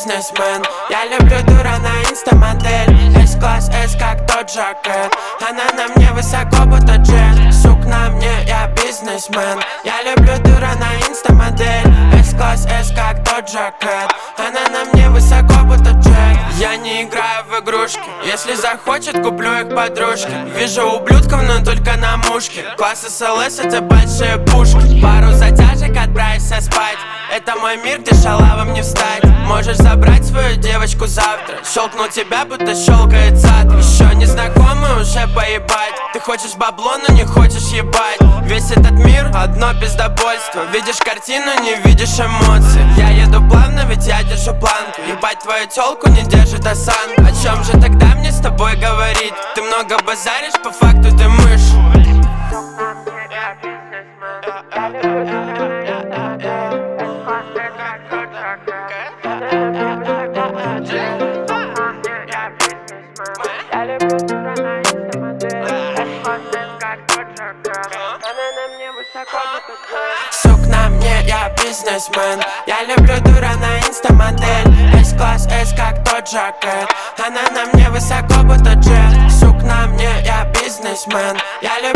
бизнесмен. Я люблю дура на инстамодель. S-класс, S как тот жакет. Она на мне высоко, будто джет. Сук на мне, я бизнесмен. Я люблю дура на инстамодель. S-класс, S как тот жакет. Она на мне высоко, будто джет. Я не играю в игрушки. Если захочет, куплю их подружке. Вижу ублюдков, но только на мушке. Класс СЛС, это большие пушки. Пару затяжек, отправишься спать. Это мой мир, где шалавам не встать. Можешь забрать свою девочку завтра. Щелкну тебя, будто щелкает зад. Еще незнакомый, уже поебать. Ты хочешь бабло, но не хочешь ебать. Весь этот мир — одно пиздобольство. Видишь картину, не видишь эмоций. Я еду плавно, ведь я держу планку. Ебать твою тёлку не держит осанку. О чем же тогда мне с тобой говорить? Ты много базаришь, по факту ты мышь. Сук на мне, я бизнесмен. Я люблю дура на инстамодель. S-класс, S как тот жакет. Она на мне высоко, будто джет. Сук на мне, я бизнесмен. Я люблю